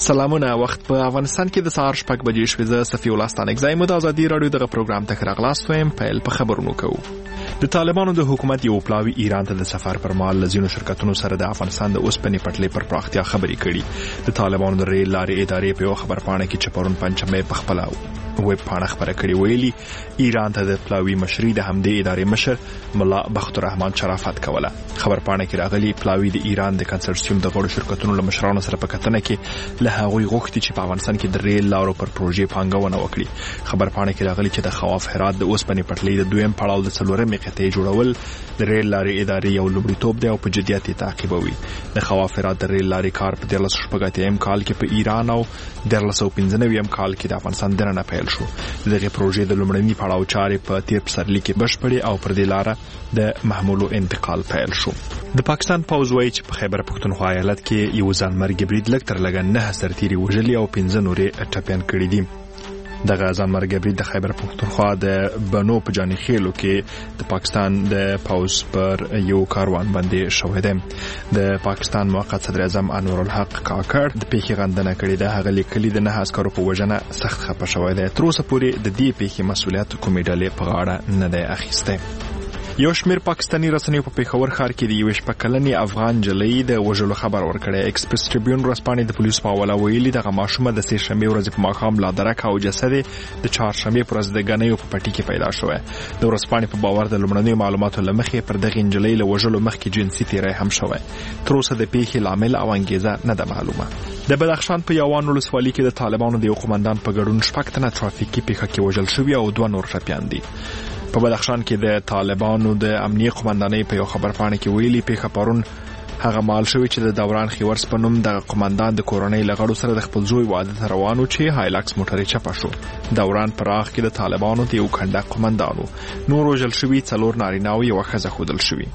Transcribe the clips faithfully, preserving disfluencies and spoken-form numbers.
سلامونه. وخت په افغانستان کې د سهار شپږ بجې شوې. زه صفي الله ستانکزی مو د ازادي راډیو دغه پروګرام ته راغلاست ویم. پیل په خبرونو کوو. د طالبانو د حکومت یو پلاوی ایران ته د سفر پر مهال لزینو شرکتونو سره د افغانستان د اوسپنې پټلۍ پر پراختیا خبرې کړي. د طالبانو د ریل لارې ادارې په یو خبرپاڼه کې چې پرون پنځمې په خپل ویب پاڼه خبره کړې ویلي ایران ته د پلاوی مشري د همدې ادارې مشر ملا بخت الرحمن شرافت کوله. خبرپاڼه کې راغلي پلاوی د ایران د کنسورسیوم د غړو شرکتونو له مشرانو سره په کتنه کې له هغوی غوښتي چې په افغانستان کې د ریل لارو پر پروژې پانګونه وکړي. خبرپاڼه کې راغلي چې د خواف هرات د اوسپنې پټلۍ د دویم پړاو د څلورمې قطعې جوړول د ریل لارې ادارې یو لومړیتوب دی او په جدیت یې تعقیبوي. د خواف هرات د ریل لارې کار په دیارلس شپږ اتیا کال کې په ایران او دیارلس پنځه نوي کال کې د افغانستان دننه پیل شو. دغه پروژې د لومړني پړاو چارې په تیر پسرلي کې بشپړې او پر دې لاره د محمولو انتقال پیل شو. د پاکستان پوځ وایي چې په خیبر پښتونخوا ایالت کې یو ځانمرګي برید لږ تر لږه نه سرتیري وژلي او پنځه نورې ټپیان کړي دي. دغه ځانمرګي برید د خیبر پښتونخوا د بنو په جاني خېلو کې د پاکستان د پوځ پر یو کاروان باندې شوې ده. د پاکستان موقت صدر اعظم انور الحق کاکړ د پیښې غندنه کړې ده. هغه لیکلي د نه عسکرو په وژنه سخت خپه شوی دی. تر اوسه پورې د دې پیښې مسؤلیت کومې ډلې په غاړه نه دی اخیستی. یو شمیر پاکستانی رسنیو په پیښور ښار کې د یوې شپږ کلنې افغان نجلۍ د وژلو خبر ورکړی. ایکسپریس ټریبیون ورځپاڼې د پولیسو په حواله ویلي دغه ماشومه د سې شنبې ورځې په ماښام لا درک او جسد د چهارشنبې په ورځ د ګنیو په پټي کې پیدا شوی. د ورځپاڼې په باور د لومړنیو معلوماتو له مخې پر دغه نجلۍ له وژلو مخکې جنسي تیری هم شوی. تر اوسه د پیښې لامل او انګیزه نه ده معلومه. د بدخشان په یوان ولسوالۍ کې د طالبانو د یو قومندان په ګډون شپږ تنه ترافیکي پیښه کې وژل شوي او دوه نور ټپیان دي. په بدخشان کې د طالبانو د امنیه قومندانۍ په یو خبرپاڼه کې ویلي پیښه پرون هغه مال شوی چې د دوران خیورس په نوم د قومندان د کورنۍ لغړو سره د خپل زوی واده ته روانو چې هایلاکس موټر یې چپه شو. دوران پراخ کې د طالبانو د یو کنډک قومندانو نور وژل شوي څلور نارینه او یوه ښځه ښودل شوي.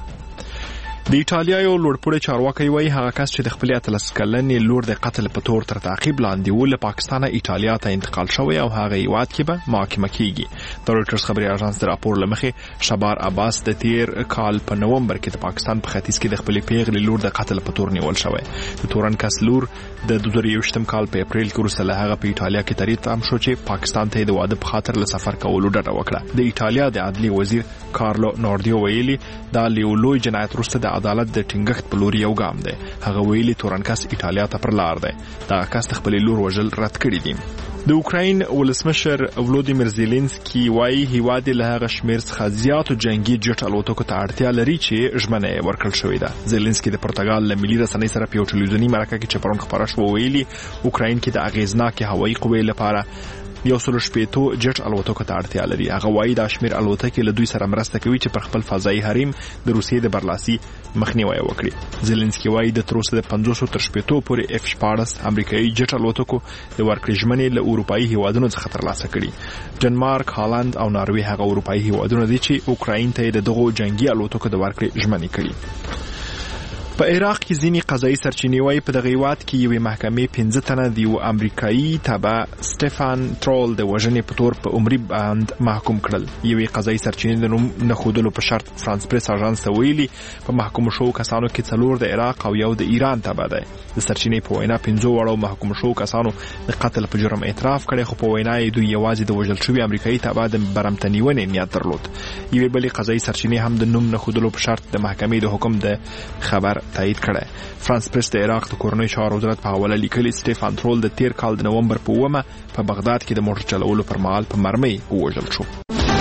د ایټالیا یو لوړپوړی چارواکی وایي هغه کس چې د خپلې اتلس کلنې لور د قتل په تور تر تعقیب لاندې و له پاکستانه ایټالیا ته انتقال شوی او هغه هیواد کې به محاکمه کیږي. د رویټرز خبري اژانس د راپور له مخې شبار عباس د تیر کال په نومبر کې د پاکستان په ختیځ کې د خپلې پیغلې لور د قتل په تور نیول شوی. د تورن کس لور د دوه زره یوویشتم کال په اپریل کې وروسته له هغه په ایټالیا کې تری تام شو چې پاکستان ته د واده په خاطر له سفر کولو ډډه وکړه. د ایټالیا د عدلي وزیر کارلو نوردیو ویلي دا لوی جنایت وروسته د عدالت د ټینګښت په لور یو ګام دی. هغه ویلي تورنکس ایټالیا ته پر لار دی. دا کس خپل لور وژل رد کړی دی. د اوکراین ولسمشر ولودیمیر زيلنسکي وايي هیواد له هغه شمیر څخه زیاتو جنگي جټ الوتکو ته اړتیا لري چې ژمنه ورکړل شوې ده. زيلنسکي د پرتګال له ملي رسنۍ سره په یو ټلویزیوني مرکه کې چې پرون خبره شوه ویلي اوکراین کې د اغیزناکې هوایي قوې لپاره یو سل شپېتو جټ الوتکو ته اړتیا لري. هغه وايي دا شمیر الوتکې له دوی سره مرسته کوي چې پر خپل فضایي حریم د روسیې د برلاسي مخنیوي وکړي. زيلنسکي وايي د تر اوسه د پنځوس تر شپېتو پورې اف شپاړس امریکایي جټ الوتکو د ورکړې ژمنې له اروپایي هیوادونو څخه ترلاسه کړي. ډنمارک، هالند او ناروې هغه اروپایي هیوادونه دي چې اوکراین ته د دغو جنگي الوتکو د ورکړې ژمنې کړي. په عراق کې ځینی قضایي سرچینې وايي په دغه هیواد کې یوې محکمې پنځه تنه د یو امریکایي تبع سټيفان ترول د وژنې په تور په عمري باند محکوم کړل. یوې قضایي سرچینې د نوم نه ښودلو په شرط فرانس پریس اژانس ته ویلي په محکوم شوو کسانو کې څلور د عراق او یو د ایران تبع دی. د سرچینې په وینا پنځو وړو محکوم شوو کسانو د قتل په جرم اعتراف کړی خو په وینا یې دوی یوازې د وژل شوي امریکایي تبع د برمتنیونې نیت درلود. یوې بلې قضایي سرچینې هم د نوم نه ښودلو په شرط د محکمې د حکم د خبر تایید کړه. فرانس پریس د عراق د کورنۍ چارو وزارت په حواله لیکلي سټيفان ترول د تیر کال د نومبر په اوومه په بغداد کې د موټر چلولو پر مهال په مرمۍ ووژل شو.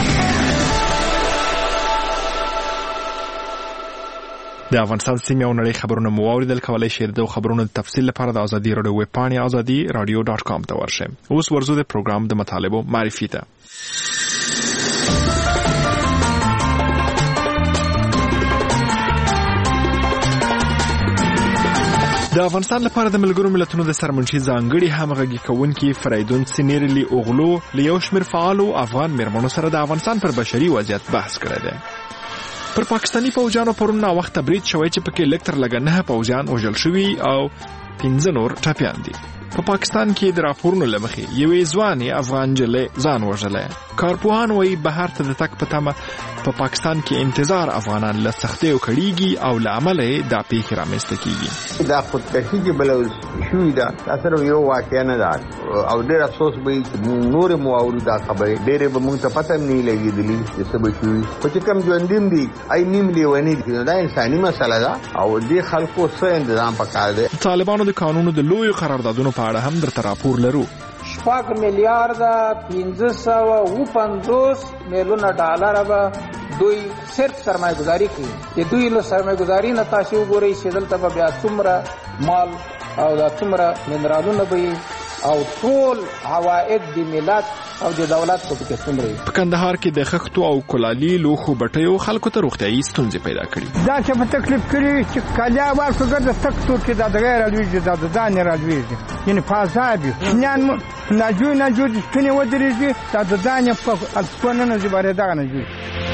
د افغانستان سیمې او نړۍ خبرونه مو واوریدل. کولای شئ د خبرونو د تفصیل لپاره د ازادي راډیو ویب پاڼې ازادي راډیو ډاټ کام ته ورشئ. اوس ورزو د پروګرام د مطالبو معرفي ته. د افغانستان لپاره د ملګرو ملتونو د سرمنشي ځانګړي همغږي کوونکي فریدون سینیرلی اوغلو له یو شمېر فعالو افغان میرمنو سره د افغانستان پر بشري وضعیت بحث کړی دی. پر پاکستاني پوځیانو پرون ناوخته برید شوی چې پکې لږ تر لږه نه پوځیان وژل شوي او پنځه نور ټپیان دي. په پاکستان کې د راپورونو له مخې یوې ځوانې افغان نجلۍ ځان وژلی. کارپوهان وایي بهر ته د تګ په تمه په پاکستان کې انتظار افغانان له سختیو کړیږي او له امله یې دا پیښې رامنځته کیږي. دا خودکشي چې بله شوې ده دا صرف یو واقعه نه ده او ډېر افسوس به وي چې موږ نورې مو واورو دا خبرې. ډېرې به موږ ته پته هم نه وي لګېدلي چې څه به شوي، خو چې کوم ژوندي هم دي ای نیم لیوني دي. نو دا انساني مسله ده او دې خلکو څه انتظام پکار دی. طالبانو د قانونو د لویو قراردادونو په اړه هم درته راپور لرو. شپږ میلیارده پنځه سوه اووه پنځوس میلیونه ډالر به دوی صرف سرمایه گذاری کوي. د دوی له سرمایه گذاري نه تاسو وګورئ چې دلته به بیا څومره مال او دا څومره منرالونه به او ټول عواید د ملت او د دولت په کې څومره. په کندهار کې د خښتو او کلالي لوښو بټیو خلکو ته روغتیايي ستونزې پیدا کړي. دا چې په تکلیف کړي چې کالیا ورکړه د تکتو کې د غیر الویږي د ځان راځي یعنی فازابي نن ناجو ناجو د سپینې ودرېږي د ځان په الفونونو زبره دا نه جوړ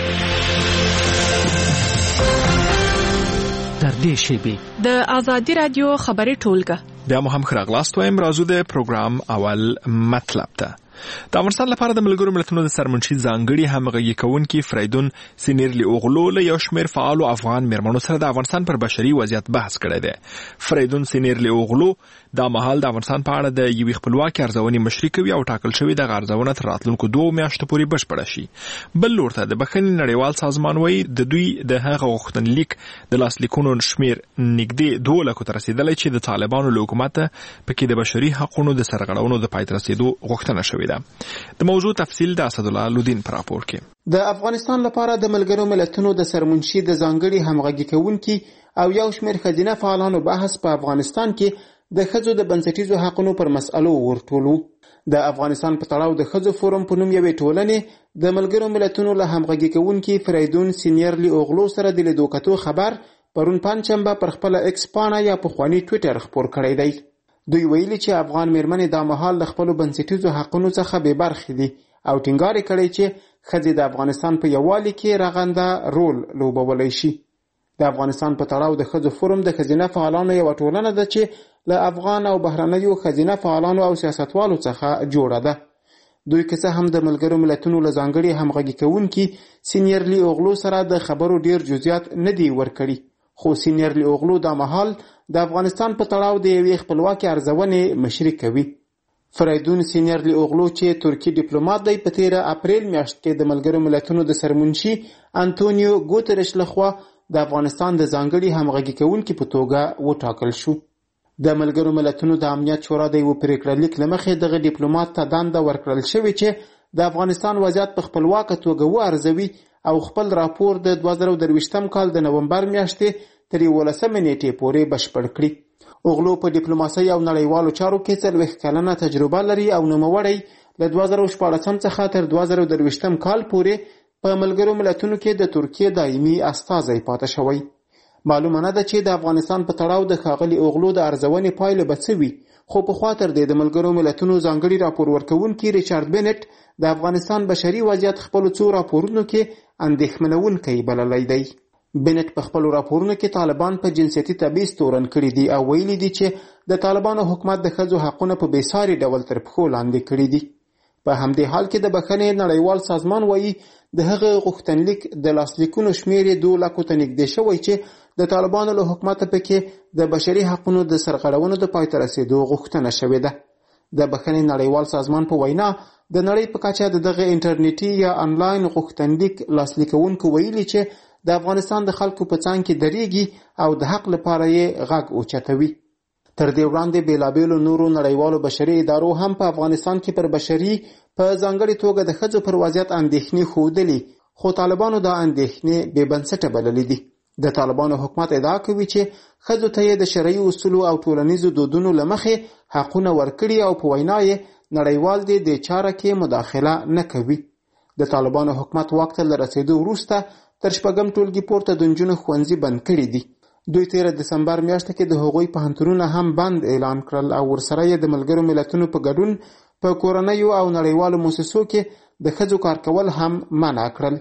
در دې شیبې د آزادي رادیو خبري ټولګه بیا مو هم خراغلاست وایم. راځو د پروګرام اول مطلب ته. د افغانستان لپاره د ملګرو ملتونو د سرمنشي ځانګړي همغږي کوونکي فریدون سینیرلی اوغلو له یو شمېر فعالو افغان میرمنو سره د افغانستان پر بشري وضعیت بحث کړی دی. فریدون سینیرلی اوغلو دا مهال د افغانستان په اړه د یوې خپلواکې ارزونې مشري کوي او ټاکل شوې دغه ارزونه تر راتلونکو دوو میاشتو پورې بشپړه شي. بل لور ته د بخښنې نړیوال سازمان وایي د دوی د هغه غوښتنلیک د لاسلیکونو شمېر نږدې دوه لکو ته رسېدلی چې د طالبانو له حکومته پکې د بشري حقونو د سرغړونو د پای ته رسېدو غوښتنه شوې ده. د موضوع تفصیل د اسدالله لودین پر راپور کې. د افغانستان لپاره د ملګرو ملتونو د سرمنشي د ځانګړي همغږي کوونکي او یو شمېر ښځینه فعالانو بحث په افغانستان کې د ښځو د بنسټیزو حقونو پر مسألو ورټولو. د افغانستان په تړاو د ښځو فورم په نوم یوې ټولنې د ملګرو ملتونو له همغږي کوونکي فریدون سینیرلی اوغلو سره د لیدو کتو خبر پرون پنجشنبه پر خپله ایکس پاڼه یا پخواني ټویټر خپور کړی دی. دوی ویلي چې افغان میرمنې دا مهال د خپلو بنسټیزو حقونو څخه بې برخې دي او ټینګار یې کړی چې ښځې د افغانستان په یووالي کې رغنده رول لوبولی شي. د افغانستان په تړاو د ښځو فورم د ښځینه فعالانو یوه ټولنه ده چې له افغان او بهرنیو ښځینه فعالانو او سیاستوالو څخه جوړه ده. دوی که څه هم د ملګرو ملتونو له ځانګړي همغږي کوونکي سینیرلی اوغلو سره د خبرو ډیر جزئیات نه دي ورکړي، خو سینیرلی اوغلو دا مهال د افغانستان په تړاو د یوې خپلواکې ارزونې مشري کوي. فریدون سینیرلی اوغلو چې ترکی ډیپلوماټ دی په تیره اپریل میاشت کې د ملګرو ملتونو د سرمنشي انټونیو ګوترش لخوا د افغانستان د ځانګړي همغږي کوونکي په توګه وټاکل شو. د ملګرو ملتونو د امنیت شورا د یو پریکړه لیک له مخې دغه ډیپلوماټ ته دنده ورکړل شوې چې د افغانستان وضعیت په خپلواکه توګه وارزوي او خپل راپور د دوه زره درویشتم کال د نومبر میاشتې تر یولسمې نیټې پورې بشپړ کړي. اوغلو په ډیپلوماسۍ او نړیوالو چارو کې څلوېښت کلنه تجربه لري او نوموړی له دوه زره شپاړسم څخه تر دوه زره درویشتم کال پورې په ملګرو ملتونو کې د ترکیې دایمي استازی پاتې شوی. معلومه نه ده چې د افغانستان په تړاو د ښاغلي اوغلو د ارزونې پایله به څه وي، خو پخوا تر دې د ملګرو ملتونو ځانګړي راپور ورکوونکي ریچارډ بینټ د افغانستان بشري وضعیت خپلو څو راپورونو کې اندېښمنونکی بللی دی. بینټ په خپلو راپورونو کې طالبان په جنسیتي تبعیض تورن کړي دي او ویلي دي چې د طالبانو حکومت د ښځو حقونه په بېساري ډول تر پښو لاندې کړي دي. په همدې حال کې د بخښنې نړیوال سازمان وایي د هغه غوښتنلیک د لاسلیکونو شمېر یې دوه لکو ته نږدې شوی چې د طالبانو له حکومته پکې د بشري حقونو د سرغړونو د پای ته رسېدو غوښتنه شوې ده. د بخښنې نړیوال سازمان په وینا د نړۍ په کچه د دغه انټرنیټي یا انلاین غوښتنلیک لاسلیکونکو ویلي چې د افغانستان د خلکو په څنګ کې درېږي او د حق لپاره یې غږ اوچتوي. تر دې وړاندې بېلابېلو نورو نړیوالو بشري ادارو هم په افغانستان کې پر بشري په ځانګړې توګه د ښځو پر وضعیت اندېښنې ښودلې، خو طالبانو دا اندېښنې بې بنسټه بللې دي. د طالبانو حکومت ادعا کوي چې ښځو ته یې د شرعي اصولو او ټولنیزو دودونو له مخې حقونه ورکړي او په وینا یې نړیوال دې د چاره کې مداخله نه کوي. د طالبانو حکومت واک ته له رسېدو وروسته تر شپږم ټولګي پورته د نجونو ښوونځي بند کړي دي. دوی تیره دسمبر میاشته کې د هغوی پوهنتونونه هم بند اعلان کړل او ورسره یې د ملګرو ملتونو په ګډون په کورنیو او نړیوالو مؤسسو کې د ښځو کار کول هم منع کړل.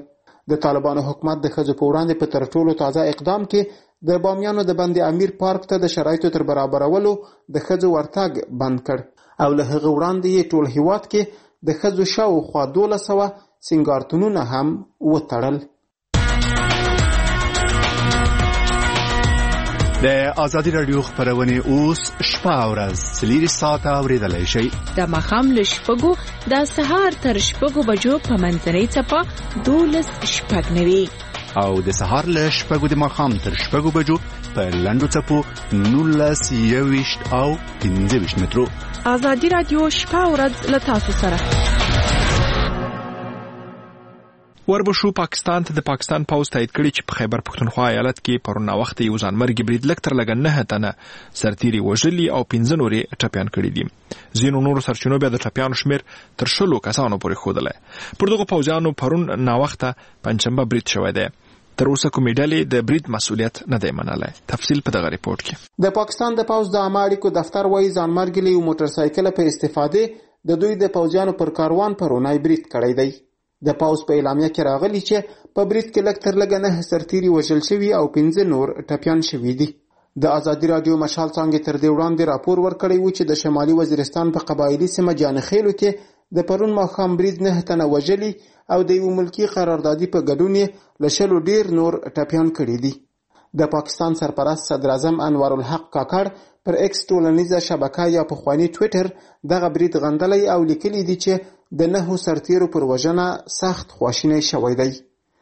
د طالبانو حکومت د ښځو په وړاندې په تر ټولو تازه اقدام کې د بامیانو د بند امیر پارک ته د شرایطو تر برابرولو د ښځو ورتګ بند کړ او له هغه وړاندې یې ټول هیواد کې د ښځو شاوخوا دولس سوه سینګارتونونه هم وتړل. د ازادي راډیو خبرونه اوس شپه او ورځ څلور ساعته اوریدلای شئ. د ماښام له شپږو د سهار تر شپږو بجو په منځنۍ څپه دولس شپږ نوي او د سهار له شپږو د ماښام تر شپږو بجو په لنډو څپو نولس یوویشت او پنځه ویشت مترو. ازادي راډیو شپه او ورځ له تاسو سره. وربشو پاکستان ته د پاکستان پوز تایید کړي چې په خیبر پښتونخوا ایالت کې پرون وخت یو ځانمرګي برید لږ تر لږه نه تنه سرتیري وژلي او پنځه نورې ټپیان کړي دي. ځینو نورو سرچینو بیا د ټپیانو شمیر تر شلو کسانو پورې ښودلی. پر دغو پوځیانو پرون ناوخته پنجشنبه برید شوی دی. تر اوسه کومې ډلې د برید مسؤلیت نه دی منلی. تفصیل په دغه ریپورت کې. د پاکستان د پوځ د عامه اړیکو دفتر وایي ځانمرګي له یو موټر سایکل په استفادې د دوی د پوځیانو پر کاروان پرونی برید کړی دی. د پاوز په اعلامیه کې راغلی چې په برید کې لږ تر لږه نه سرتیري وژل شوي او پنځه نور ټپیان شوي دي. د ازادي راډیو مشال څانګې تر دې وړاندې راپور ورکړی و چې د شمالي وزیرستان په قبایلي سیمه جانخیلو کې د پرون ماښام برید نه تنه وژلي او د یو ملکي قراردادي په ګډون یې له شلو ډیر نور ټپیان کړي دي. د پاکستان سرپرست صدر اعظم انوار الحق کاکړ پر ایکس ټولنیزه شبکه یا پخواني ټویټر دغه برید غندلی او لیکلی دی چې د نهو سرتیرو پر وژنه سخت خواشینی شوی دی.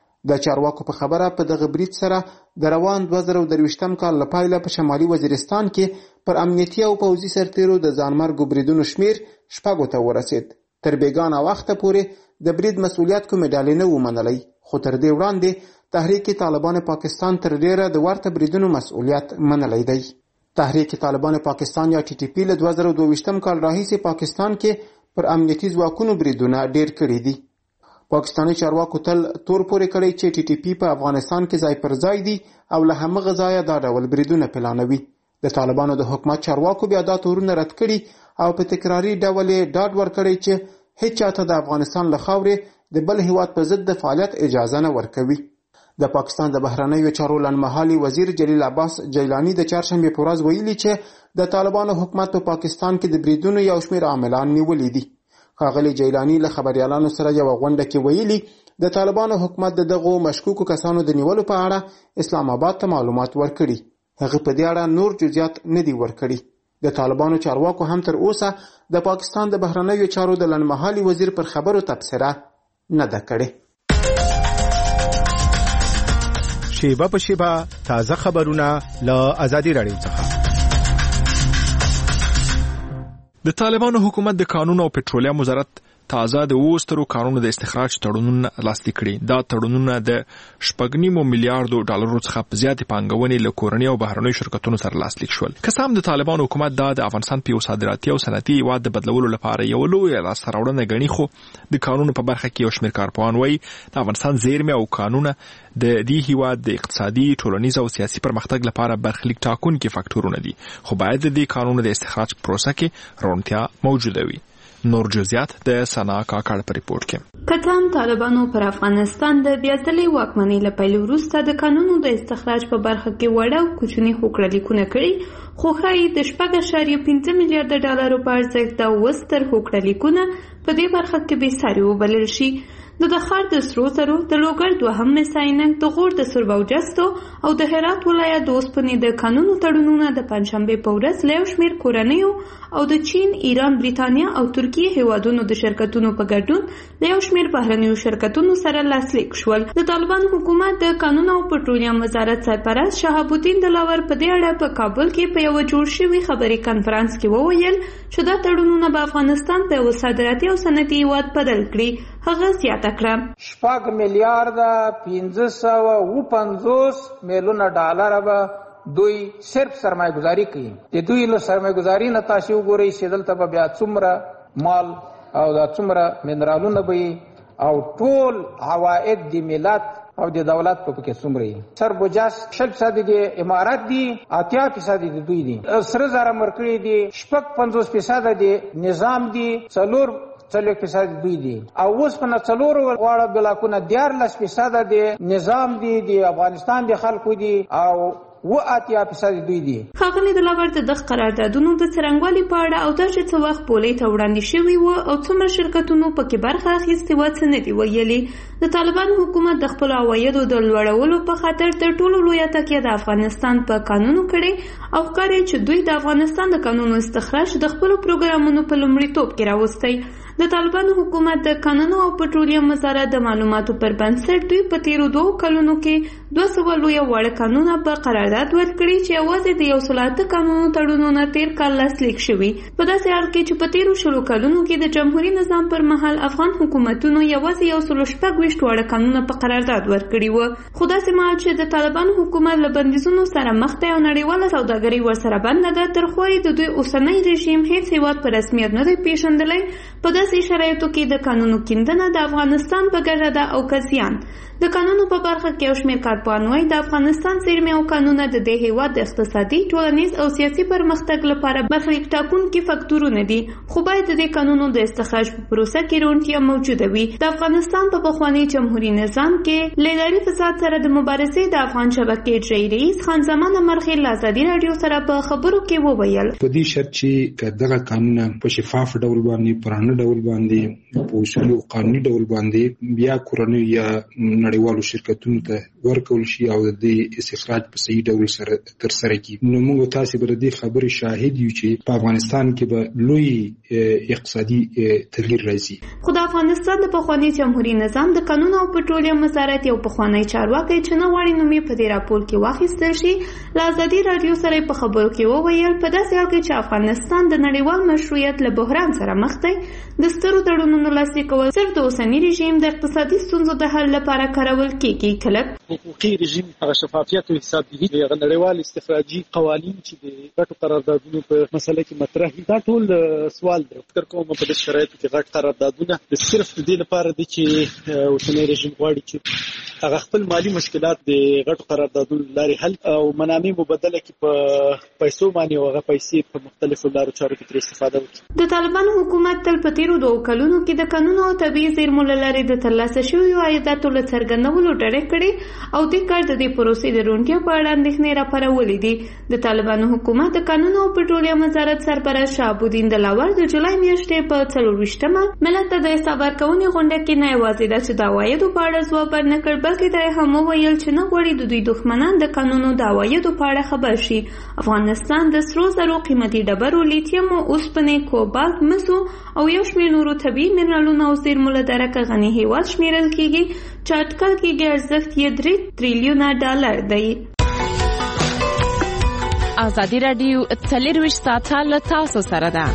د چارواکو په خبره په دغه برید سره د روان دوه زره درویشتم کال له پیله په شمالي وزیرستان کې پر امنیتي او پوځي سرتیرو د ځانمرګو بریدونو شمیر شپږو ته ورسید. تر بیګانه وخته پورې د برید مسؤلیت کومې ډلې نه و منلی، خو تر دې وړاندې تحریک طالبان پاکستان تر ډیره د ورته بریدونو مسؤلیت منلی دی. تحریک طالبان پاکستان یا ټي ټي پی له دوه زره دوه ویشتم کال راهیسې پاکستان کې پر امنیتي ځواکونو بریدونه ډیر کړي دي. پاکستاني چارواکو تل تور پورې کړی چې ټي ټي پی په افغانستان کې ځای پر ځای دي او له همغه ځایه دا ډول بریدونه پلانوي. د طالبانو د حکومت چارواکو بیا دا تورونه رد کړي او په تکراري ډول یې ډاډ ورکړی چې هیڅ چاته د افغانستان له خاورې د بل هیواد په ضد د فعالیت اجازه نه ورکوي. د پاکستان د بهرنیو چارو لنډمهالي وزیر جلیل عباس جیلانی د چهارشنبې په ورځ ویلي چې د طالبانو حکومت په پاکستان کې د بریدونو یو شمېر عاملان نیولي دي. ښاغلي جیلانی له خبریالانو سره یوه غونډه کې ویلي د طالبانو حکومت د دغو مشکوکو کسانو د نیولو په اړه اسلام آباد ته معلومات ورکړي. هغه په دې اړه نور جزئیات نه دي ورکړي. د طالبانو چارواکو هم تر اوسه د پاکستان د بهرنیو چارو د لنډمهالي وزیر پر خبرو تبصره نه ده کړې. شیبه په شیبه تازه خبرونه له ازادي راډیو څخه. د طالبانو حکومت د قانون او پټرولیم وزارت تازه د اوسترو قانونو د استخراج تړونونه لاسلیک کړي. دا تړونونه د شپږ نیمو میلیارډو ډالرو څخه په زیاتې پانګونې له کورنۍ او بهرنیو شرکتونو سره لاسلیک شول. که څه هم د طالبانو حکومت دا د افغانستان په یو صادراتي او صنعتي هیواد د بدلولو لپاره یو لویه لاسته راوړنه ګڼي، خو د قانونو په برخه کې یو شمېر کارپوهان وایي د افغانستان زیرمې او قانونه د دې هیواد د اقتصادي، ټولنیز او سیاسي پرمختګ لپاره برخلیک ټاکونکي فاکټورونه دي، خو باید د دې قانونو د استخراج پروسه کې روڼتیا موجوده وي. نور جزئیات د سنا کاکړ په ریپورت کې. کتام طالبانو پر افغانستان د بیا ځلې واکمنۍ له پیل وروسته د قانونو د استخراج په برخه کې وړه او کوچني هوکړلیکونه کړي، خو ښایي د شپږ اعشاریه پنځه میلیارډه ډالرو په ارزښت دا اوس تر هوکړلیکونه په دې برخه کې بې ساري وبلل شي. د تخار د سرو زرو، د لوګر دوهم مس-عینک، د غور د سوربوجستو او د هرات ولایت د اوسپنې د قانونو تړونونه د پنجشنبې په ورځ له یو شمېر کورنیو او د چین، ایران، بریتانیا او ترکیې هیوادونو د شرکتونو په ګډون د یو شمېر بهرنیو شرکتونو سره لاسلیک شول. د طالبان حکومت د قانون او پټرولیم وزارت سرپرست شهاب الدین دلاور په دې اړه په کابل کې په یو جوړ شوي خبري کنفرانس کې وویل چې دا تړونونه به افغانستان په یو صادراتي او صنعتي هیواد بدل کړي. هغه زیاته کړه شپږ میلیارډه پنځه سوه اوه پنځوس میلیونه ډالر به دوی صرف سرمایه گذاری کوي. د دوی له سرمایه گذاری نه تاسو وګورئ چې دلته به بیا څومره مال او دا څومره منرالونه به او ټول عواید د ملت او د دولت په کې څومره سربوجس شل فیصد د امارات دي، اتیا فیصد د دوی دي، سره زره مرکړي دي، شپږ پنځوس فیصد د نظام دي، څلور څلور فیصد دوی دي او اوس په څلور واړه بلاکونه دیارلس فیصد د نظام دي د افغانستان د خلکو دي او و اتیا فیصد دوی دي. ښاغلي دلاور د دغه قراردادونو د څرنګوالي په اړه او دا چې څه وخت پولې ته وړاندې شوي وو او څومره شرکتونو پکې برخه اخیستې وه څه نه دي ویلي. د طالبان حکومت د خپلو عوایدو د لوړولو په خاطر تر ټولو لویه تکیه د افغانستان په قانونو کړې او ښکاري چې دوی د افغانستان د قانونو استخراج د خپلو پروګرامونو په لومړیتوب کې راوستی. د طالبانو حکومت د قانونو او پټرولیم وزارت د معلوماتو پر بنسټ دوی په تیرو دوو کلونو کې دوه سوه لویه واړه قانونه په قرارداد ورکړي چې یوازې د یو سل اته قانونو تړونونه تیر کال لاسلیک شوي. په داسې حال کې چې په تیرو شلو کلونو کې د جمهوري نظام پر مهال افغان حکومتونو یوازې یو سل شپږ ویشت واړه قانونه په قرارداد ورکړي وو. خو داسې مهال چې د طالبانو حکومت له بندیزونو سره مخ دی او نړیواله سوداګري ورسره بنده ده، تر خوا یې د دوی اوسنی رژیم هیڅ هیواد په رسمیت نه دی پیژندلی. په داسې شرایطو کې د قانونو کیندنه د افغانستان په ګټه ده او که زیان. د قانونو په برخه کې یو شمېر کارپوهان وایي د افغانستان زیرمې او قانونه د دې هیواد د اقتصادي، ټولنیز او سیاسي پرمختګ لپاره برخلیک ټاکونکي فکتورونه دي، خو باید د دې قانونو د استخراج په پروسه کې روڼتیا موجوده وي. د افغانستان په پخواني جمهوري نظام کې له اداري فساد سره د مبارزې د افغان شبکې اجرایي رئیس خان زمان مرخیل له ازادي راډیو سره په خبرو کې وویل په دې شرط چې دغه قانون په شفاف ډول باندې، پرانه ډول باندې، په اصولي او قانوني ډول باندې بیا کورنۍ یا نړیوالو شرکتونو ته ورکول شي او د دې استخراج په صحیح ډول سره تر سره کیږي. نو موږ تاسو بر دې خبرې شاهد یو چې په افغانستان کې به لوی اقتصادي تغییر راځي. خو د افغانستان د پخواني جمهوري نظام د قانون او پټرولیم وزارت یو پخوانی چارواکي چې نه غواړي نومې په دې راپور کې واخیستل شي له ازادي راډیو سره په خبرو کې وویل په داسې حال کې چې افغانستان د نړیوال مشروعیت له بحران سره مخ دی، د سترو تړونونو لاسلیک کول صرف د اوسني رژیم د اقتصادي ستونزو د حل لپاره کارول کیږي. کله حقوقي رژیم هغه شفافیت او حسابداري د نړیوال استخراجي قوانین چې د غټو قراردادونو په مسله کې مطرح دي دا ټول سوال دی. فکر کوم په دې شرایطو کې غټ قراردادونه د صرف د دې لپاره دي چې اوسنی رژیم غواړي چې هغه خپل مالی مشکلات د غټو قراردادونو لارې حل او منامې مبادله کې په پیسو باندې او هغه پیسې په مختلفو لارو چارو کې تر استفاده وکړي. د طالبانو حکومت تل په تیرو دوو کلونو کې د قانون او طبیعي زیرمو له لارې د ترلاسه شویو عایداتو له څرګندولو ډډه کړې او دې کار د دې پروسې د روڼتیا په اړه اندېښنې راپارولې دي. د طالبانو حکومت د قانون او پټرولیم وزارت سرپرست شهابالدین دلاور د جولای میاشتې په څلرویشتمه ملت ته د حساب ورکونې غونډه کې نه یوازې دا چې د عوایدو په اړه ځواب ورنکړ بلکې دا یې هم وویل چې نه غواړي د دوی دښمنان د قانونو د عوایدو په اړه خبر شي. افغانستان د سرو زرو قیمتي ډبرو، لیتیم، اوسپنې، کوبالت، مسو او یو شمېر نورو طبیعي منرالونو او زیرمو له درکه غني هیواد شمېرل کیږي چې اټکل کېږي ارزښت یې درې تریلیونه ډالر دی. ازادي راډیو څلرویشت ساعته له تاسو سره ده.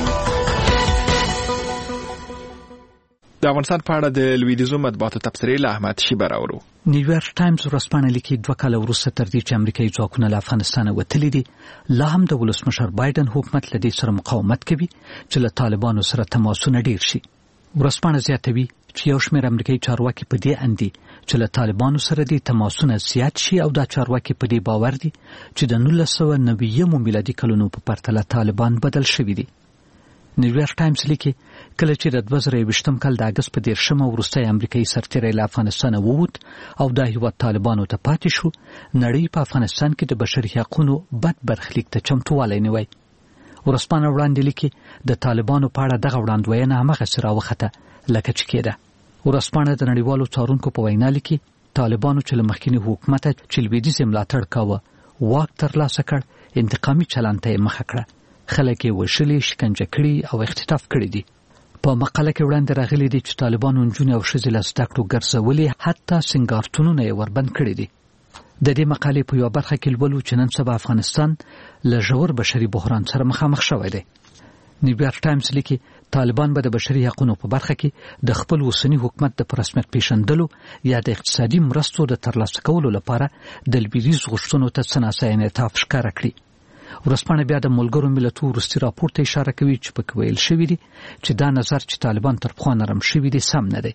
د افغانستان په اړه د لویدیځو مطبوعاتو تبصرې له احمد شیبه راوړو. نیویارک ټایمز ورځپاڼه لیکي دوه کاله وروسته تر دې چې امریکایي ځواکونه له افغانستانه وتلي دي لا هم د ولسمشر بایدن حکومت له دې سره مقاومت کوي چې له طالبانو سره تماسونه ډیر شي. ورځپاڼه زیاتوي چې یو شمېر امریکایي چارواکي په دې اندي چې له طالبانو سره دې تماسونه زیات شي او دا چارواکي په دې باور دي چې د نولس سوه نوي میلادي کلونو په پرتله طالبان بدل شوي دي. نیویارک ټایمز لیکي کله چې د دوه زره یوویشتم کال د اګست په دېرشمه وروستی امریکایي سرتیری له افغانستانه ووت او دا هیواد طالبانو ته پاتې شو، نړۍ په افغانستان کې د بشري حقونو بد برخلیک ته چمتووالی نیوی. ورځپاڼه وړاندې لیکي د طالبانو په اړه دغه وړاندوینه هماغسې راوخته لکه چې کېده. ورځپاڼه د نړیوالو څارونکو په وینا لیکي طالبانو چې له مخکیني حکومته چې لویدیځ یې ملاتړ کاوه واک ترلاسه کړ، انتقامي چلند ته یې مخه کړه، خلک یې وژلي، شکنجه کړي او اختطاف کړي دي. په مقاله کې وړاندې راغلي دي چې طالبانو نجونې او ښځې له زده کړو ګرځولې، حتی سینګارتونونه یې وربند کړي دي. د دې مقالې په یوه برخه کې لولو چې نن سبا افغانستان له ژور بشري بحران سره مخامخ شوی دی. نیویارک ټایمز لیکي طالبان به د بشري حقونو په برخه کې د خپل اوسني حکومت د په رسمیت پیژندلو یا د اقتصادي مرستو د ترلاسه کولو لپاره د لویدیځ غوښتنو ته څه ناڅه انعطاف ښکاره کړي. ورځپاڼه بیا د ملګرو ملتونو وروستي راپور ته اشاره کوي چې پکې ویل شوي دي چې دا نظر چې طالبان تر پخوا نرم شوي دي سم نه دی.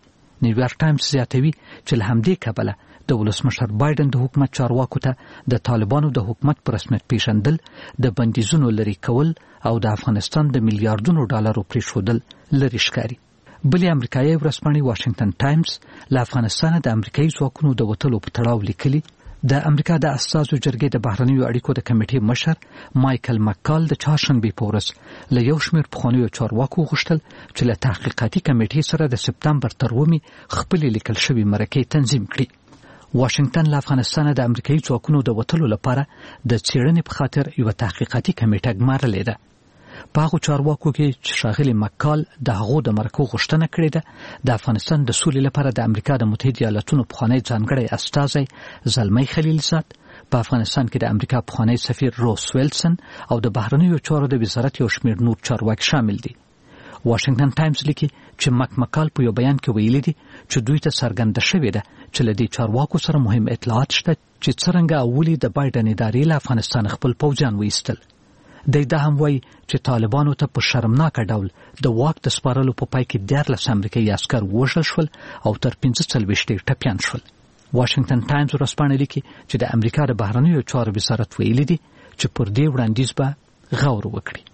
نیویارک ټایمز زیاتوي چې له همدې کبله د ولسمشر بایدن د حکومت چارواکو ته د طالبانو د حکومت په رسمیت پیژندل، د بندیزونو لرې کول او د افغانستان د میلیارډونو ډالرو پریښودل لرې ښکاري. بلې امریکایي ورځپاڼې واشنگټن ټایمز له افغانستانه د امریکایي ځواکونو د وتلو په تړاو لیکلي د امریکا د اساسو جرګې د بهرنیو اړیکو د کمیټې مشر مایکل مکال د چهارشنبې په ورځ له یو شمېر پخوانیو چارواکو غوښتل چې له تحقیقاتي کمیټې سره د سپتمبر تر اوومې خپلې لیکل شوې مرکې تنظیم کړي. واشنگټن له افغانستانه د امریکایي ځواکونو د وتلو لپاره د څېړنې په خاطر یوه تحقیقاتي کمیټه ګمارلې ده. په هغو چارواکو کې چې ښاغلي مکال د هغو د مرکو غوښتنه کړې ده د افغانستان د سولې لپاره د امریکا د متحده ایالاتونو پخوانی ځانګړی استازی زلمی خلیلزاد، په افغانستان کې د امریکا پخوانی سفیر روس ویلسن او د بهرنیو چارو د وزارت یو شمېر نور چارواکي شامل دي. واشنگټن ټایمز لیکي چې مک مکال په یو بیان کې ویلي دي چې دوی ته څرګنده شوې ده چې له دې چارواکو سره مهم اطلاعات شته چې څرنګه اولي د بایدن ادارې له افغانستان خپل پوځیان وایستل. دی دا هم وایي چې طالبانو ته په شرمناکه ډول د واک د سپارلو په پای کې دیارلس امریکایي عسکر ووژل شول او تر پنځه څلوېښت یې ټپیان شول. واشنگټن ټایمز ورځپاڼه لیکي چې د امریکا د بهرنیو چارو وزارت ویلي دي چې پر دې وړاندیز به غور وکړي.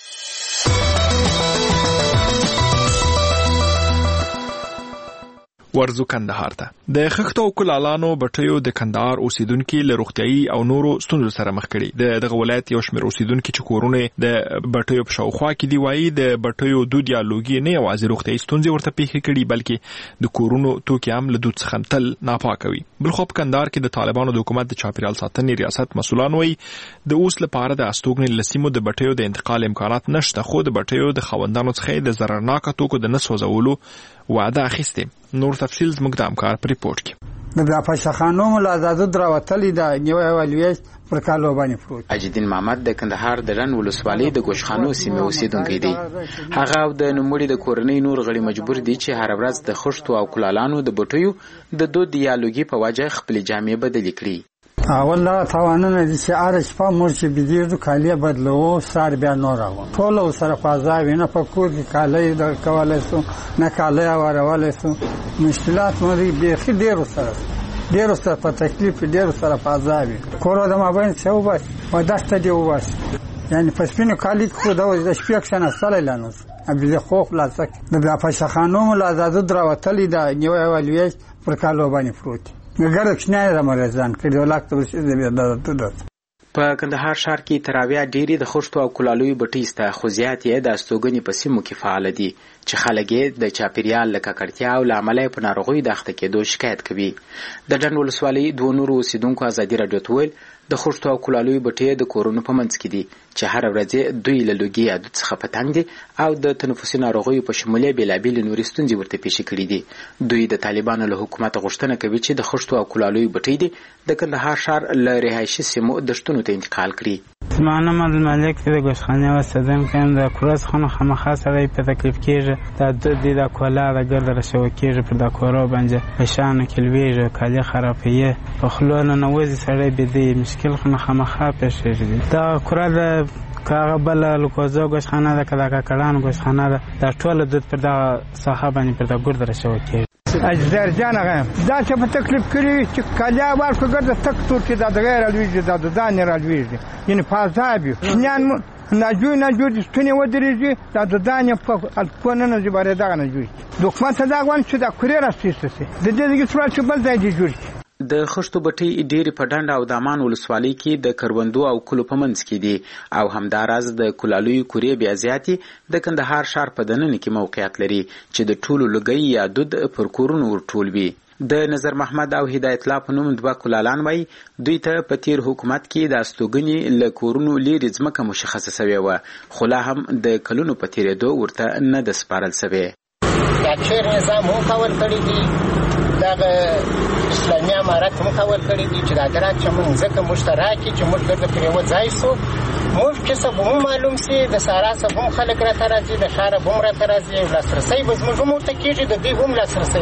ورزو کندهار ته د خښتو او کلالانو بټیو د کندهار اوسیدونکو له روغتيایي او نورو ستونزو سره مخ کړي. دغه ولایت یو شمېر اوسیدونکو چې کورونه د بټیو په شاوخوا کې دی وایي د بټیو دود یا لوګي نه یوازې روغتيایي ستونزې ورته پیښې کړي بلکې د کورونو توکي هم له دود څخه تل ناپاکوي. بل خو په کندهار کې د طالبانو د حکومت د چاپیریال ساتنې ریاست مسولان وایي د اوس لپاره د استوګنې لسیمو د بټیو د انتقال امکانات نشته، خو د بټیو د خوندانو څخه د ضررناک توکو د نسوځولو وعده اخیسته. نور تفصیل زموږ د همکار په ریپورت کې. د افغانستانو ملازمت دراوتلی د نیوي والویش پر کالو باندې فروت. اجدین محمد د کندهار د رن ولسوالۍ د ګوشخانو سیمه اوسیدونکی دی. هغه او د نوموړي د کورنۍ نور غړي مجبور دي چې هر ورځ د خښتو او کلالانو د بټیو د دود یا لوګي په وجه خپل جامې بدلې کړي. اول دا توانونه دي چې ارش په مرشي بيدیرو کالیه بدلو سار بیا نور راو ټول سره فازاوی نه په کور کې کالیه د کولای سو نه کالیه ورولای سو مشکلات مری به خې ډیر سره ډیر سره په تکلیف ډیر سره فازاوی کور د مابین څو بس و داسته دی وبس یعنی په سپینو کالی خو دا د شپږ سنه سره لانوس ابي خوف لاسک د افغانستانو ملازمت دراوتلی د نیوي والویش پر کالو باندې فروت. مګر کښنه را مرزان کړي ولاک ته ورسېږي د په کندهار ښار کې تراویح ډېری د خښتو او کلالوي بټۍ سته، خو زیات یې د استوګنې په سیمو کې فعال دي چې خلک یې د چاپیریال له ککړتیا او له امله په ناروغیو د اخته کېدو شکایت کوي. د ډنډ ولسوالۍ دوه نورو اوسیدونکو ازادي راډیو ته ویل د خښتو او کلالوي بټۍ د کورونو په منځ کې دي چې هر ورځ دوی له لوګي یا دود څخه په تنګ دي او د تنفسي ناروغیو په شمول بېلابېلې نورې ستونزې ورته پیښې کړي دي. دوی د طالبانو له حکومت غوښتنه کوي چې د خښتو او کلالوي بټۍ دي د کندهار ښار له رهایشي سیمو دښتونو ته انتقال کړي. زما نوم عبدالملک دی، د ګوشخانې اوسیدونکی یم. د کورس خو خامخا سړی په تکلیف کېږي، دا دود دی، دا کولا د ګرده راشوه کېږي پر دا کورو باندې په شانو کې لوېږي، کالي خرابوي، په خولو ننوځي سړی بېدی مشکل خو خامخا پیښېږي. دا کوره د کاغه بل لوکوزو ګوشخانه ده که دا کاکړانو ګوشخانه ده، دا ټوله دود پر دغه ساحه باندې پر دا ګرده راشوه کېږي. اجزار جان هغه دا چې په تکلیف کړی چې کالیا ورکو ګرځه تک تور کې دا د غیر الویږي دا د دان را الویږي یعنی فازابي نن ناجو ناجو د ستنې ودرېږي دا د دان په کونه نه زبره دا نه جوړي دوکمنت دا غوان چې دا کوریر راستي د دې دغه څوړ چې بل ځای دی جوړي. د خښتو بټۍ ډېری په ډنډ او دامان ولسوالۍ کې د کروندو او کلو په منځ کې دي او همداراز د کلالوي کورې بیا زیاتې د کندهار ښار په دننه کې موقعیت لري چې د ټولو لوګي یا دود پر کورونو ورټول وي. د نظر محمد او هدایت الله په نوم دوه کلالان وایي دوی ته په تیر حکومت کې د استوګنې له کورونو لرې ځمکه مشخصه سوې وه، خو لا هم د کلونو په تېرېدو ورته نه ده سپارل سوې. دا چیر نظام هم کول کړي دي، دغه اسلامي امارت هم کول کړي دي چې دا درات چې موږ ځکه مشترکي چې موږ ګرځه پرې وځای سو موږ چې څه به معلوم سي د سارا څخه هم خلک راته راځي، د ښاره هم راته راځي، لاسرسی به زموږ هم ورته کېږي، د دوی هم لاسرسی راته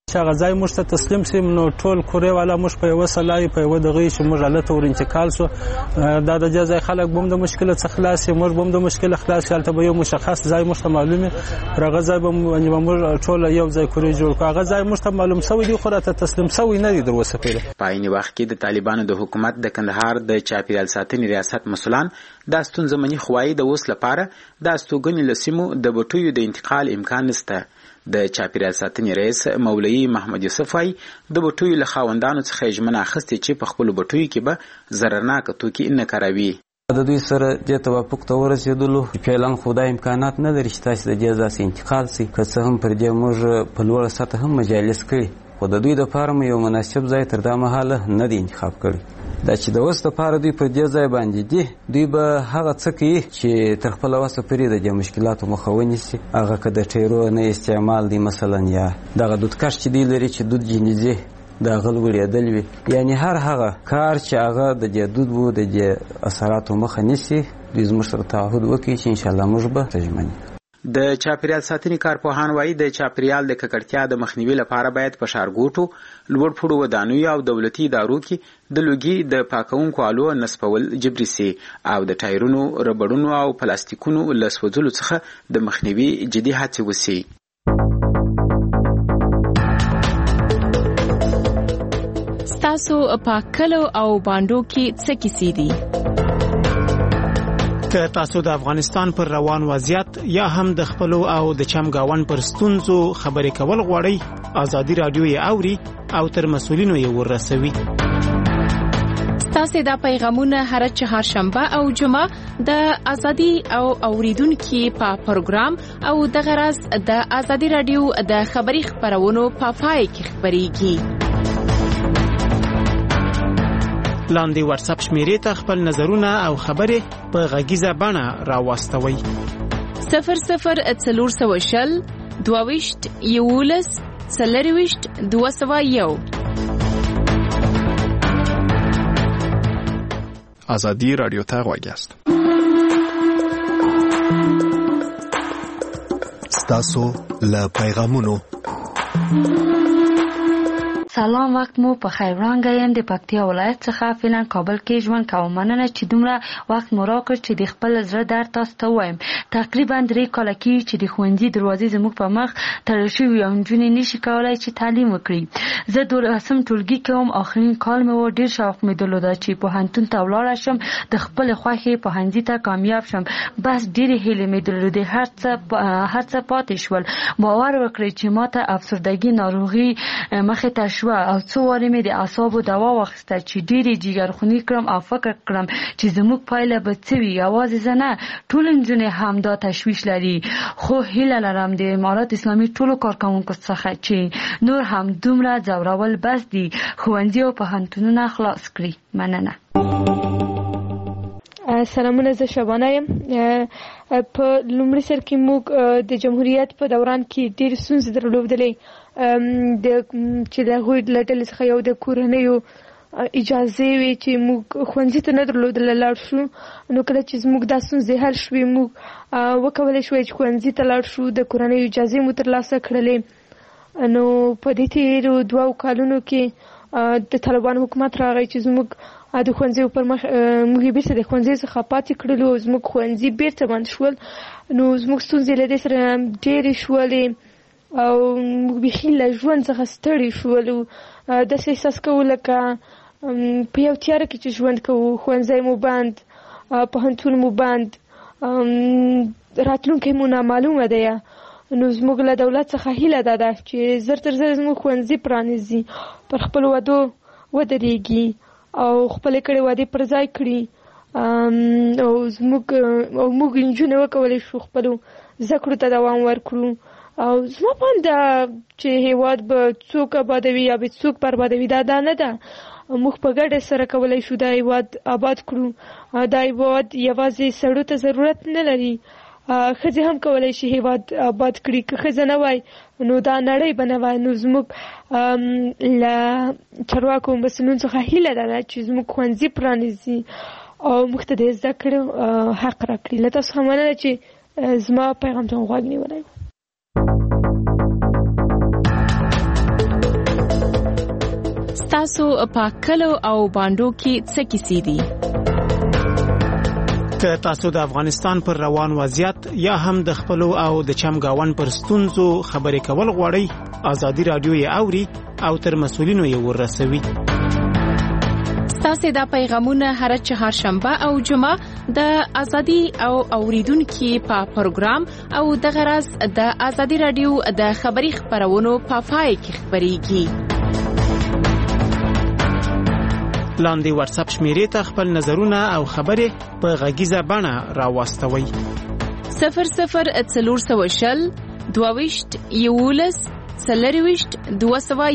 چې هغه ځای موږ ته تسلیم سي نو ټول کورې والا موږ په یوه سلای په یوه دغې چې موږ هلته ور انتقال سو دا د دې ځای خلک به هم د مشکله څخه خلاص شي موږ به هم د مشکله خلاص شي هلته به یو مشخص ځای موږ ته معلوم وي پر هغه ځای به موږ ټول یو ځای کورې جوړ کړو هغه ځای موږ ته معلوم سوی دی خو راته تسلیم سوی نه دی در اوسه پورې. په عین وخت کې د طالبانو د حکومت د کندهار د چاپیریال ساتنې ریاست مسؤلان دا ستونزه مني خوایي د اوس لپاره دا ستوګنې له سیمو د بټیو د انتقال امکان نشته. د چاپیریال ساتنې رئیس مولوي محمد یوسف وايي د بټیو له خاوندانو څخه ژمنه اخیستې چې په خپلو بټیو کې به ضررناکه توکي نه کاروي. د دوی سره دې توافق ته ورسېدلو فعلا خو دا امکانات نه لري چې تاسې د دې ځای انتقال سي که څه هم پر دې موږ په لوړه سطح هم مجالس کړي خو د دوی دپاره مو یو مناسب ځای تر دا مهاله نه دی انتخاب کړی. دا چې د اوس دپاره دوی په دې ځای باندې دي دوی به هغه څه کوي چې تر خپله وسه پورې د دې مشکلاتو مخه ونیسي هغه که د ټیرو نه استعمال دی مثلا یا دغه دودکش چې دی لري چې دود جنیزي د هغه لوړېدل وي یعنې هر هغه کار چې هغه د دې دود و د دې اثراتو مخه نیسي دوی زموږ سره تعهد وکړي چې انشاءالله موږ به ژمن یو. د چاپیریال ساتنې کارپوهان وایي د چاپیریال د ککړتیا د مخنیوي لپاره باید په ښارګوټو لوړ پوړو ودانیو او دولتي ادارو کې د لوګي د پاکونکو آلو نصبول جبري سي او د ټایرونو ربړونو او پلاستیکونو له سوځلو څخه د مخنیوي جدي هڅې وسي. ستاسو په کلو او باندو کې څه کیسې دي؟ که تاسو د افغانستان پر روان وضعیت یا هم د خپلو او د چمګاون پر ستونزو خبرې کول غواړئ ازادي رادیو یې اوري او تر مسؤلینو یې ورسوي. ستاسو دا پیغامونه هر چهارشنبه او جمعه د ازادي او اوریدونکو په پروګرام او د غرض د ازادي رادیو د خبري خبرونو په پای کې خبريږي. لاندې واتس اپ شمیرې ته خپل نظرونه او خبرې په غږیزه بڼه راواستوئ. صفر صفر څلور سوه شل دوه ویشت یولس څلور ویشت دوه سوه یو. ازادي رادیو ته غوږ یاست. ستاسو له پیغامونو سلام وخت مو په خیر وړاندې د پکتیا ولایت څخه فعلا کابل کې ژوند کوم مننه چې دومره وخت مو راکړ چې د خپل زړه درد تاسو ته وایم. تقریبا درې کاله کې چې د ښوونځي دروازې زموږ په مخ تړل شوي او نجونې نشي کولی چې تعلیم وکړي. زه دولسم ټولګي کې وم آخرین کال مې و ډېر شوق مې درلوده چې پوهنتون ته ولاړه شم د خپلې خوښې پوهنځي ته کامیاب شم بس ډېرې هیلې مې درلودې هر څه هر څه پاتې شول. باور وکړئ چې ما ته افسردګي ناروغي مخې ته شوه او څو وارې مې د اعصابو دوا واخیسته چې ډېرې جګرخوني کړم او فکر کړم چې زموږ پایله به څه وي. یوازې زه نه ټول نجونې هم دا تشویش لري خو هیله لرم د امارات اسلامي ټولو کارکوونکو څخه چې نور هم دومره ځورول بس دي ښوونځي او پوهنتونونه خلاص کړي. مننه. سلامونه، زه شبانه یم. په لومړي سر کې موږ د جمهوریت په دوران کې ډېرې ستونزې درلودلې چې د هغوی له ډلې څخه یو د کورنیو اجازې وې چې موږ ښوونځي ته نه درلودله لاړ شو. نو کله چې زموږ دا ستونزې حل شوې موږ وکولی شوی چې ښوونځي ته لاړ شو. د کورنیو اجازې مو ترلاسه کړلې. نو په دې تېرو دوو کالونو کې د طالبانو حکومت راغی چې زموږ د ښوونځیو پر مخ موږ یې بېرته د ښوونځیو څخه پاتې کړلو او زموږ ښوونځي بېرته بند شول. نو زموږ ستونزې له دې سره ډېرې شولې او موږ بیخي له ژوند څخه ستړي شولو. داسې احساس کوو لکه په یو تیاره کې چې ژوند کوو. ښوونځی مو بند، پوهنتون مو بند، راتلونکی مو نامعلومه دی. نو زموږ له دولت څخه هیله دا ده چې زر تر زر زموږ ښوونځي پرانیزي، پر خپلو وعدو ودرېږي او خپلې کړې وعدې پر ځای کړي او زموږ او موږ نجونې وکولی شو خپلو زده کړو ته دوام ورکړو. او زما په اند چې هېواد به څوک آبادوي یا به څوک بربادوي دا دا نه ده. موږ په ګډه سره کولی شو دا هېواد آباد کړو. دا هېواد یوازې سړو ته ضرورت نه لري، ښځې هم کولی شي هېواد آباد کړي. که ښځه نه وای نو دا نړۍ به نه وای. نو زموږ له چارواکو مسؤلینو څخه هیله ده چې زموږ ښوونځي پرانیزي او موږ ته د زده کړو حق راکړي. له تاسو څخه مننه چې زما پیغام ته غوږ نیولی. تاسو په کلو او باندو کې څه کیسې دي؟ که تاسو د افغانستان پر روان وضعیت یا هم د خپل او د چمګاون پر ستونزو خبرې کول غواړئ، ازادي رادیو یې اوري او تر مسؤلینو یې ورسوي. تاسو دا پیغامونه هر چهارشنبه او جمعه د ازادي او اوریدونکو په پروګرام او د غرض د ازادي رادیو د خبري خبرونو په پای کې خبريږي. لاندې واتس اپ شمیرې ته خپل نظرونه او خبرې په غږیزه بڼه راوستوئ. صفر صفر څلور سوه شل دوه ویشت یولس څلرویشت دوه سوه